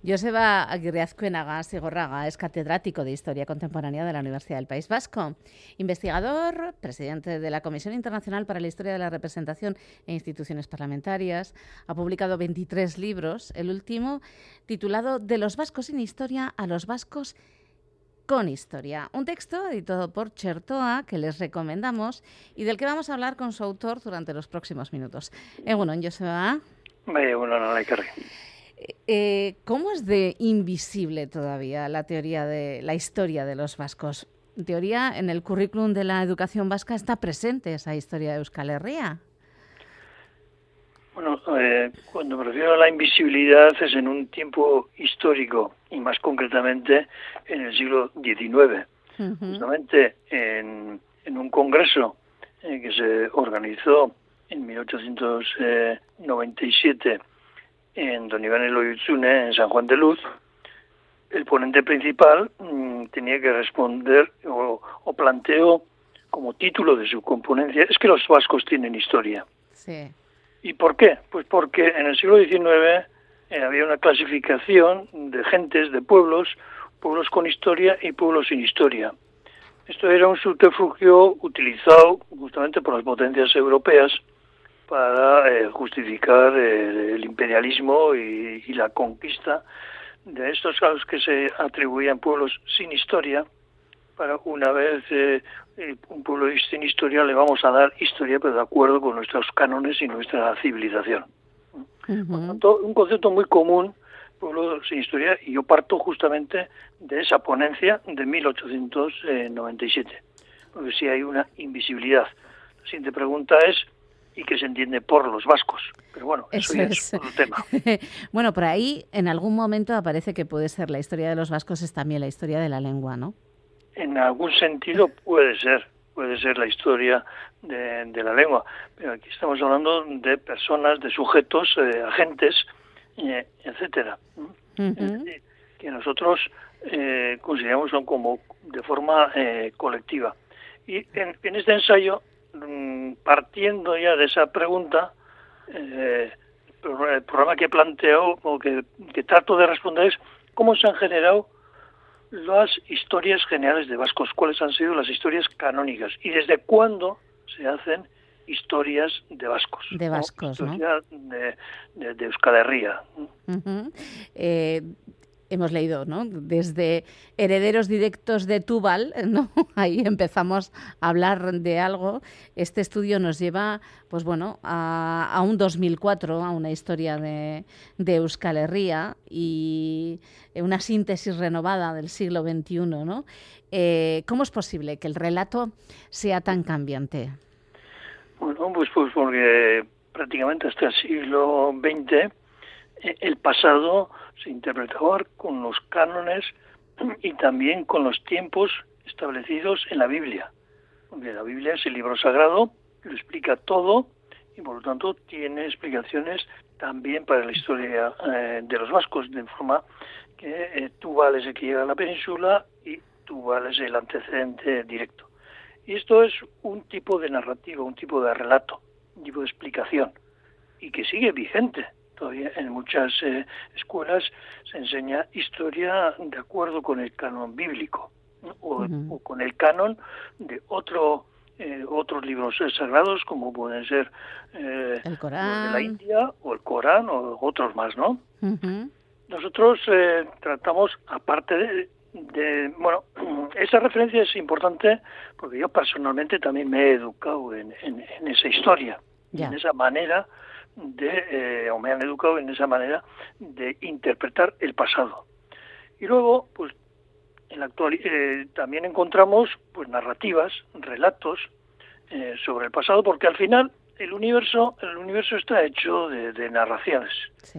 Joseba Aguirre Azcuénaga Sigorraga es catedrático de Historia Contemporánea de la Universidad del País Vasco, investigador, presidente de la Comisión Internacional para la Historia de la Representación e Instituciones Parlamentarias. Ha publicado 23 libros, el último titulado De los vascos sin historia a los vascos con historia. Un texto editado por Chertoa que les recomendamos y del que vamos a hablar con su autor durante los próximos minutos. Egunon, Joseba. Egunon, Alaikarri. ¿Cómo es de invisible todavía la teoría de la historia de los vascos? En teoría, en el currículum de la educación vasca está presente esa historia de Euskal Herria. Bueno, cuando me refiero a la invisibilidad es en un tiempo histórico y más concretamente en el siglo XIX. Justamente en un congreso que se organizó en 1897 en Don Iván Eloyutsune, en San Juan de Luz, el ponente principal tenía que responder o planteó como título de su componencia, es que los vascos tienen historia. Sí. ¿Y por qué? Pues porque en el siglo XIX había una clasificación de gentes, de pueblos con historia y pueblos sin historia. Esto era un subterfugio utilizado justamente por las potencias europeas para justificar el imperialismo y la conquista de estos a los que se atribuían pueblos sin historia, para una vez un pueblo sin historia le vamos a dar historia, pero de acuerdo con nuestros cánones y nuestra civilización. Por tanto, un concepto muy común, pueblo sin historia, y yo parto justamente de esa ponencia de 1897, porque sí hay una invisibilidad. La siguiente pregunta es, ¿y qué se entiende por los vascos? Pero bueno, eso ya es otro tema. Bueno, por ahí en algún momento aparece que puede ser la historia de los vascos es también la historia de la lengua, ¿no? En algún sentido puede ser la historia de la lengua, pero aquí estamos hablando de personas, de sujetos, agentes, etcétera, es decir, que nosotros consideramos son como de forma colectiva. Y en este ensayo, partiendo ya de esa pregunta, el programa que planteo o que trato de responder es cómo se han generado las historias generales de vascos, cuáles han sido las historias canónicas y desde cuándo se hacen historias de vascos. De vascos, ¿no? Historia de Euskal Herria. Hemos leído, ¿no? Desde herederos directos de Túbal, ¿no? Ahí empezamos a hablar de algo. Este estudio nos lleva, pues bueno, a un 2004, a una historia de Euskal Herria y una síntesis renovada del siglo XXI, ¿no? ¿Cómo es posible que el relato sea tan cambiante? Bueno, pues porque prácticamente hasta el siglo XX el pasado se interpretaba con los cánones y también con los tiempos establecidos en la Biblia. Porque la Biblia es el libro sagrado, lo explica todo y por lo tanto tiene explicaciones también para la historia de los vascos, de forma que Túbal es el que llega a la península y Túbal es el antecedente directo. Y esto es un tipo de narrativa, un tipo de relato, un tipo de explicación y que sigue vigente. Todavía en muchas escuelas se enseña historia de acuerdo con el canon bíblico, ¿no? o con el canon de otros libros sagrados, como pueden ser el Corán, de la India, o el Corán, o otros más, ¿no? Nosotros tratamos, aparte bueno, esa referencia es importante porque yo personalmente también me he educado en esa historia, en esa manera o me han educado en esa manera de interpretar el pasado. Y luego, pues, en la actualidad también encontramos pues narrativas, relatos sobre el pasado, porque al final el universo está hecho de narraciones, sí.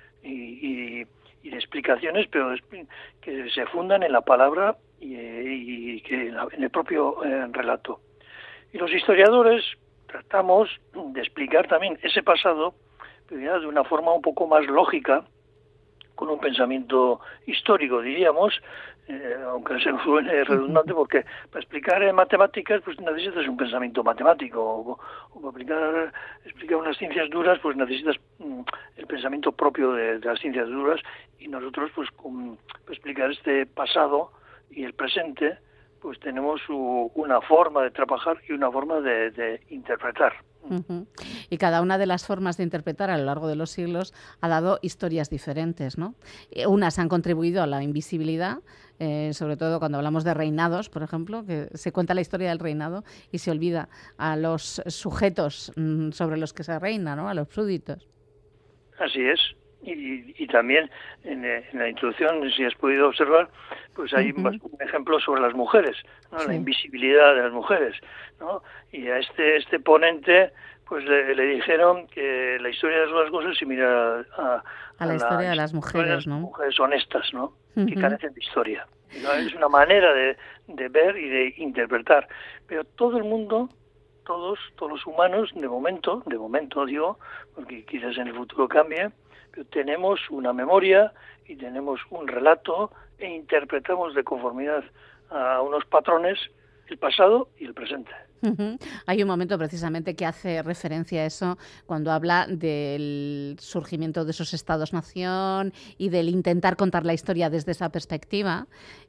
Y de explicaciones, pero que se fundan en la palabra y que en el propio relato. Y los historiadores tratamos de explicar también ese pasado, pero ya de una forma un poco más lógica, con un pensamiento histórico, diríamos, aunque se suene redundante, porque para explicar en matemáticas pues necesitas un pensamiento matemático, o para explicar unas ciencias duras pues necesitas el pensamiento propio de las ciencias duras, y nosotros pues para explicar este pasado y el presente pues tenemos una forma de trabajar y una forma de interpretar. Uh-huh. Y cada una de las formas de interpretar a lo largo de los siglos ha dado historias diferentes, ¿no? Unas han contribuido a la invisibilidad, sobre todo cuando hablamos de reinados, por ejemplo, que se cuenta la historia del reinado y se olvida a los sujetos sobre los que se reina, ¿no? A los súbditos. Así es. Y también en la introducción, si has podido observar, pues hay un ejemplo sobre las mujeres, ¿no? Sí. La invisibilidad de las mujeres, ¿no? Y a este ponente pues le dijeron que la historia de los vascos es similar a la historia de las mujeres, ¿no? Mujeres honestas, ¿no? Que carecen de historia, ¿no? Es una manera de ver y de interpretar. Pero todo el mundo, todos los humanos, de momento digo, porque quizás en el futuro cambie, pero tenemos una memoria y tenemos un relato e interpretamos de conformidad a unos patrones el pasado y el presente. Uh-huh. Hay un momento precisamente que hace referencia a eso cuando habla del surgimiento de esos estados-nación y del intentar contar la historia desde esa perspectiva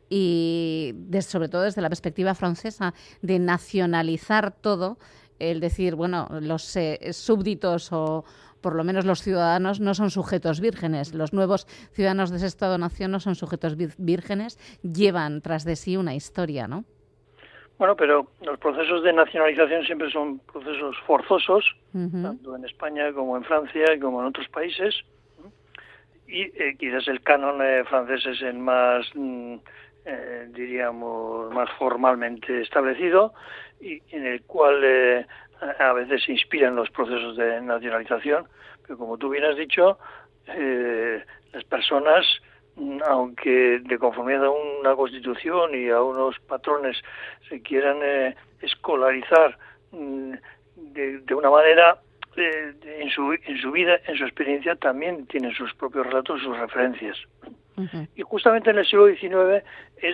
y sobre todo desde la perspectiva francesa de nacionalizar todo, el decir, bueno, los súbditos o por lo menos los ciudadanos no son sujetos vírgenes. Los nuevos ciudadanos de ese Estado-nación no son sujetos vírgenes, llevan tras de sí una historia, ¿no? Bueno, pero los procesos de nacionalización siempre son procesos forzosos, tanto en España como en Francia y como en otros países. Y quizás el canon francés es el más, diríamos, más formalmente establecido y en el cual a veces se inspiran los procesos de nacionalización, pero como tú bien has dicho, las personas, aunque de conformidad a una constitución y a unos patrones se quieran escolarizar de una manera, en su vida, en su experiencia, también tienen sus propios relatos, sus referencias. Uh-huh. Y justamente en el siglo XIX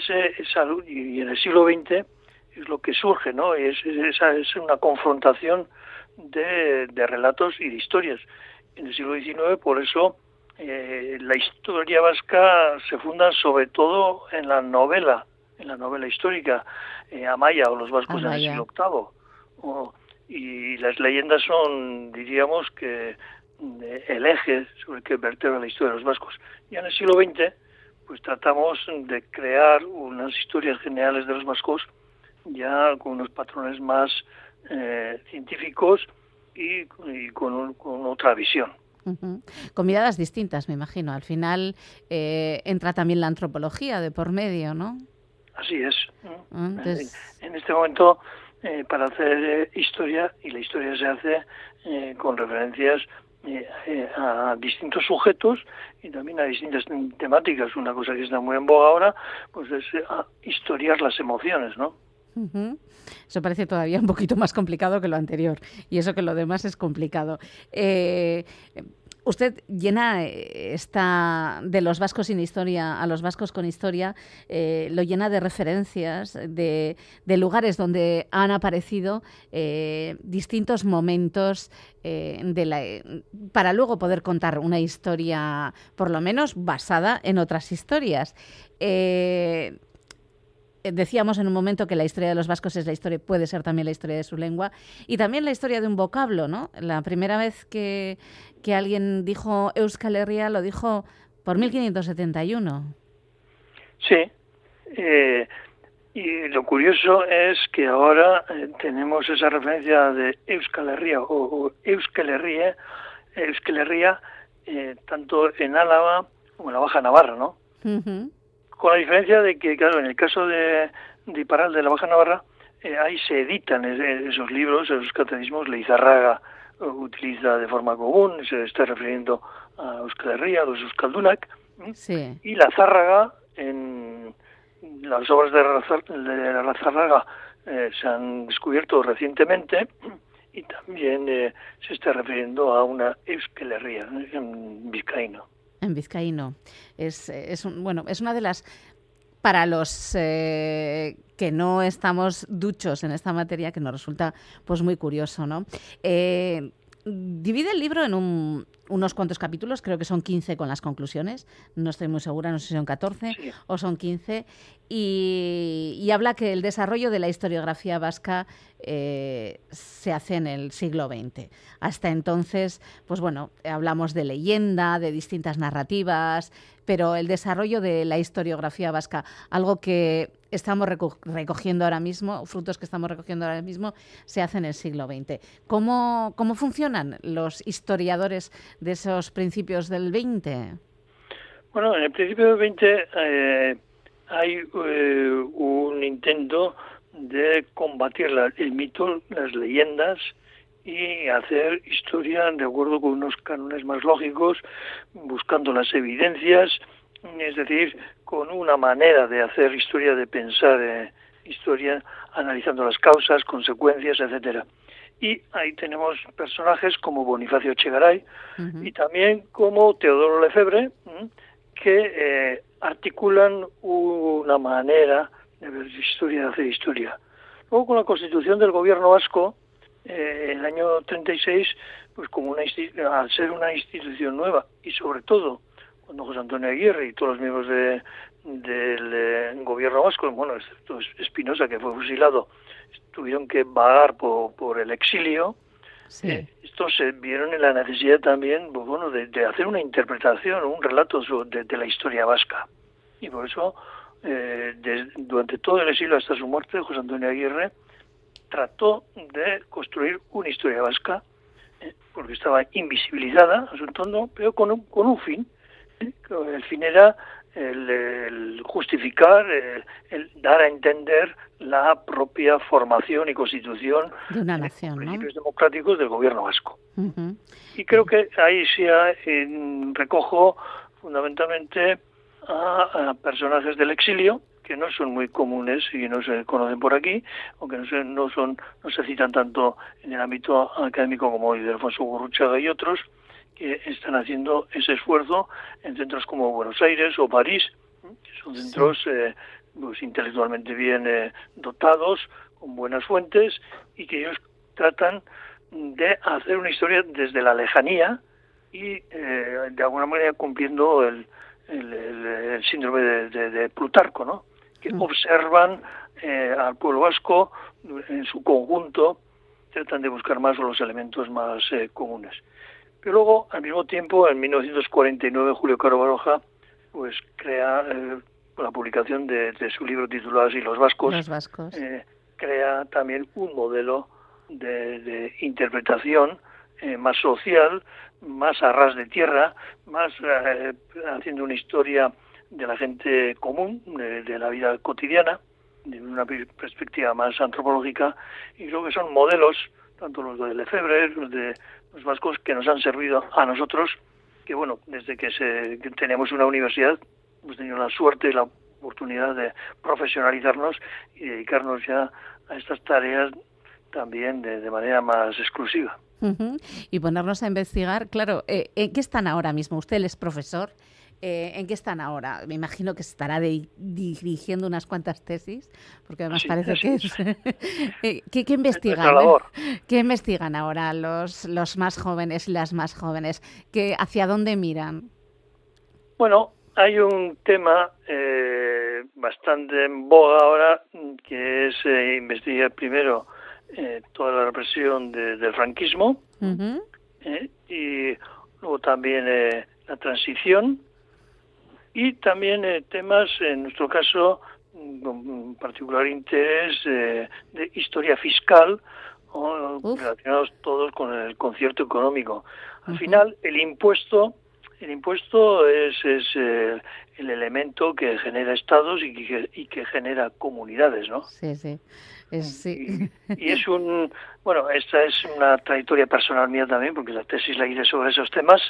y en el siglo XX es lo que surge, ¿no? Es una confrontación de relatos y de historias. En el siglo XIX, por eso, la historia vasca se funda sobre todo en la novela histórica, Amaya o los vascos en el siglo VIII. Y las leyendas son, diríamos, que el eje sobre el que vertebra la historia de los vascos. Y en el siglo XX, pues tratamos de crear unas historias generales de los vascos ya con unos patrones más científicos y con otra visión. Uh-huh. Con miradas distintas, me imagino. Al final entra también la antropología de por medio, ¿no? Así es. Entonces... En este momento, para hacer historia, y la historia se hace con referencias a distintos sujetos y también a distintas temáticas. Una cosa que está muy en boga ahora, pues es historiar las emociones, ¿no? Uh-huh. Eso parece todavía un poquito más complicado que lo anterior, y eso que lo demás es complicado. Usted llena de los vascos sin historia a los vascos con historia, lo llena de referencias, de lugares donde han aparecido distintos momentos para luego poder contar una historia, por lo menos basada en otras historias. Decíamos en un momento que la historia de los vascos puede ser también la historia de su lengua y también la historia de un vocablo, ¿no? La primera vez que alguien dijo Euskal Herria lo dijo por 1571. Sí, y lo curioso es que ahora tenemos esa referencia de Euskal Herria o Euskal Herria, tanto en Álava como en la Baja Navarra, ¿no? Uh-huh. Con la diferencia de que, claro, en el caso de Iparralde, de la Baja Navarra, ahí se editan esos libros, esos catecismos. Leizarraga utiliza de forma común, se está refiriendo a Euskal Herria, a los Euskaldunak, sí. Y la Zárraga, en las obras de la Zárraga se han descubierto recientemente y también se está refiriendo a una Euskal Herria en vizcaíno. En vizcaíno. Bueno, es una de las... Para los que no estamos duchos en esta materia, que nos resulta pues muy curioso, ¿no? Divide el libro en unos cuantos capítulos, creo que son 15 con las conclusiones, no estoy muy segura, no sé si son 14 Sí. o son 15, y habla que el desarrollo de la historiografía vasca se hace en el siglo XX. Hasta entonces, pues bueno, hablamos de leyenda, de distintas narrativas, pero el desarrollo de la historiografía vasca, algo que estamos recogiendo ahora mismo, frutos que estamos recogiendo ahora mismo, se hace en el siglo XX. ¿Cómo funcionan los historiadores de esos principios del XX? Bueno, en el principio del XX hay un intento de combatir el mito, las leyendas, y hacer historia de acuerdo con unos cánones más lógicos, buscando las evidencias, es decir, con una manera de hacer historia, de pensar historia, analizando las causas, consecuencias, etcétera. Y ahí tenemos personajes como Bonifacio Echegaray y también como Teodoro Lefebvre, que articulan una manera de ver historia, de hacer historia. Luego, con la constitución del gobierno vasco, en el año 36, pues como al ser una institución nueva, y sobre todo cuando José Antonio Aguirre y todos los miembros del gobierno vasco, bueno, excepto Espinosa, que fue fusilado, tuvieron que vagar por el exilio, sí. Estos se vieron en la necesidad también, pues bueno, de hacer una interpretación, un relato de la historia vasca. Y por eso, durante todo el exilio hasta su muerte, José Antonio Aguirre trató de construir una historia vasca, porque estaba invisibilizada a su entorno, pero con un fin. El fin era el justificar, el dar a entender la propia formación y constitución de una nación, principios democráticos del gobierno vasco. Uh-huh. Y creo que ahí sí recojo fundamentalmente a personajes del exilio, que no son muy comunes y no se conocen por aquí, aunque no se citan tanto en el ámbito académico como Ildefonso Gurruchaga y otros, que están haciendo ese esfuerzo en centros como Buenos Aires o París, que son centros pues, intelectualmente bien dotados, con buenas fuentes, y que ellos tratan de hacer una historia desde la lejanía y de alguna manera cumpliendo el síndrome de Plutarco, ¿no? Que observan al pueblo vasco en su conjunto, tratan de buscar más los elementos más comunes. Pero luego, al mismo tiempo, en 1949, Julio Caro Baroja pues crea, con la publicación de su libro titulado así, Los Vascos, crea también un modelo de interpretación más social, más a ras de tierra, más haciendo una historia de la gente común, de la vida cotidiana, de una perspectiva más antropológica, y creo que son modelos, tanto los de Lefebvre, los de los vascos, que nos han servido a nosotros, que bueno, desde que tenemos una universidad, hemos tenido la suerte y la oportunidad de profesionalizarnos y dedicarnos ya a estas tareas también de manera más exclusiva. Uh-huh. Y ponernos a investigar, claro, ¿en qué están ahora mismo? Usted es profesor, ¿en qué están ahora? Me imagino que estará dirigiendo unas cuantas tesis, porque además parece que es... ¿Qué investigan? ¿Qué investigan ahora los más jóvenes y las más jóvenes? ¿Hacia dónde miran? Bueno, hay un tema bastante en boga ahora, que es investigar primero toda la represión del franquismo, uh-huh. Y luego también la transición, y también temas, en nuestro caso, con particular interés de historia fiscal, relacionados todos con el concierto económico. Al final, el impuesto es el elemento que genera estados y que genera comunidades, ¿no? Sí, sí. Sí. Y es esta es una trayectoria personal mía también, porque la tesis la hice sobre esos temas.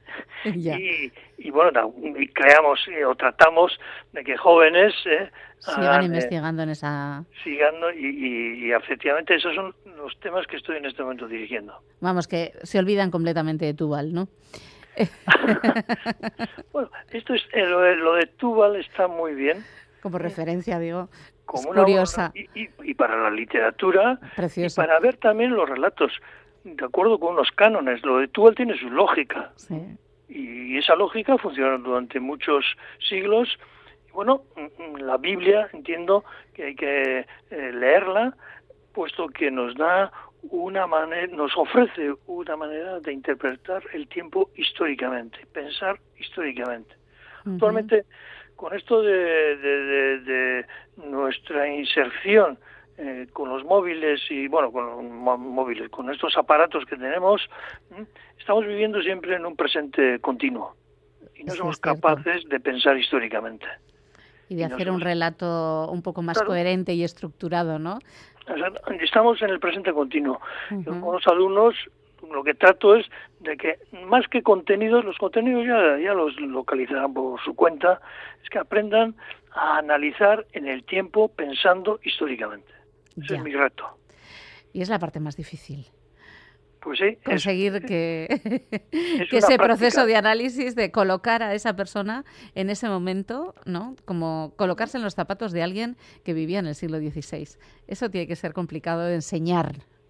Y bueno, y creamos o tratamos de que jóvenes sigan investigando en esa... y efectivamente esos son los temas que estoy en este momento dirigiendo. Vamos, que se olvidan completamente de Tubal, ¿no? Bueno, esto es lo de Túbal está muy bien. Como referencia, digo, Como es curiosa. Y para la literatura, Precioso. y para ver también los relatos, de acuerdo con unos cánones. Lo de Túbal tiene su lógica. Sí. Y esa lógica funcionó durante muchos siglos. Y bueno, la Biblia entiendo que hay que leerla, puesto que nos da una manera, nos ofrece una manera de interpretar el tiempo históricamente, pensar históricamente. Actualmente, con esto de nuestra inserción con los móviles y, bueno, con estos aparatos que tenemos, estamos viviendo siempre en un presente continuo y no somos capaces de pensar históricamente. Y de hacer un relato un poco más coherente y estructurado, ¿no? Estamos en el presente continuo. Yo con los alumnos lo que trato es de que, más que contenidos, los contenidos ya los localizarán por su cuenta, es que aprendan a analizar en el tiempo pensando históricamente. Ese es mi reto. Y es la parte más difícil. Pues sí. Conseguir que ese proceso de análisis, de colocar a esa persona en ese momento, ¿no? Como colocarse en los zapatos de alguien que vivía en el siglo XVI. Eso tiene que ser complicado de enseñar.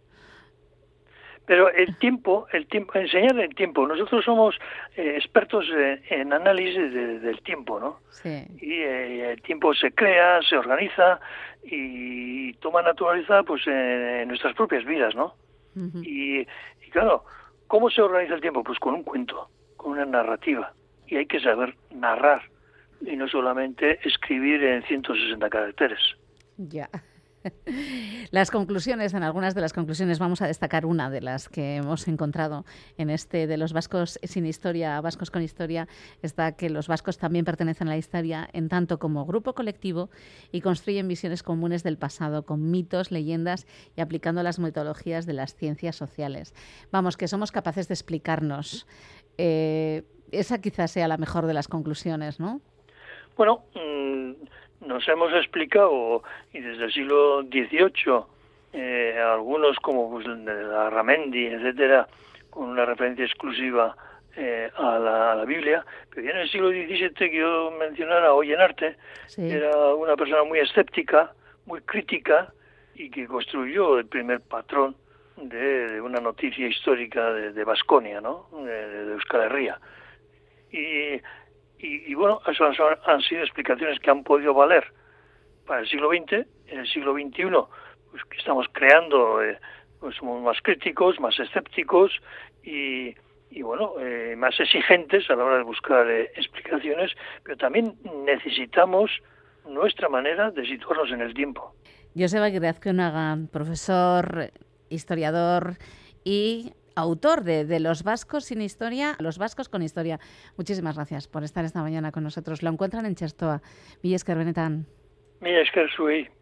Pero el tiempo, enseñar el tiempo. Nosotros somos expertos en análisis del tiempo, ¿no? Sí. Y el tiempo se crea, se organiza y toma naturaleza, pues, en nuestras propias vidas, ¿no? Y claro, ¿cómo se organiza el tiempo? Pues con un cuento, con una narrativa. Y hay que saber narrar y no solamente escribir en 160 caracteres. Ya. Las conclusiones, en algunas de las conclusiones vamos a destacar una de las que hemos encontrado en este de los vascos sin historia, vascos con historia, está que los vascos también pertenecen a la historia en tanto como grupo colectivo y construyen visiones comunes del pasado con mitos, leyendas y aplicando las metodologías de las ciencias sociales. Vamos, que somos capaces de explicarnos. Esa quizás sea la mejor de las conclusiones, ¿no? Bueno, nos hemos explicado, y desde el siglo XVIII, algunos como pues, Larramendi, etcétera, con una referencia exclusiva a la Biblia, pero ya en el siglo XVII, que yo mencionara a Ollenarte, era una persona muy escéptica, muy crítica, y que construyó el primer patrón de una noticia histórica de Baskonia, ¿no? De Euskal Herria. Y bueno, esas han sido explicaciones que han podido valer para el siglo XX. En el siglo XXI, pues que estamos creando, pues somos más críticos, más escépticos y bueno, más exigentes a la hora de buscar explicaciones, pero también necesitamos nuestra manera de situarnos en el tiempo. Joseba Aguirre Azcónaga, profesor, historiador y autor de Los vascos sin historia, Los vascos con historia. Muchísimas gracias por estar esta mañana con nosotros. Lo encuentran en Txertoa. Mila esker benetan. Mila esker zuei.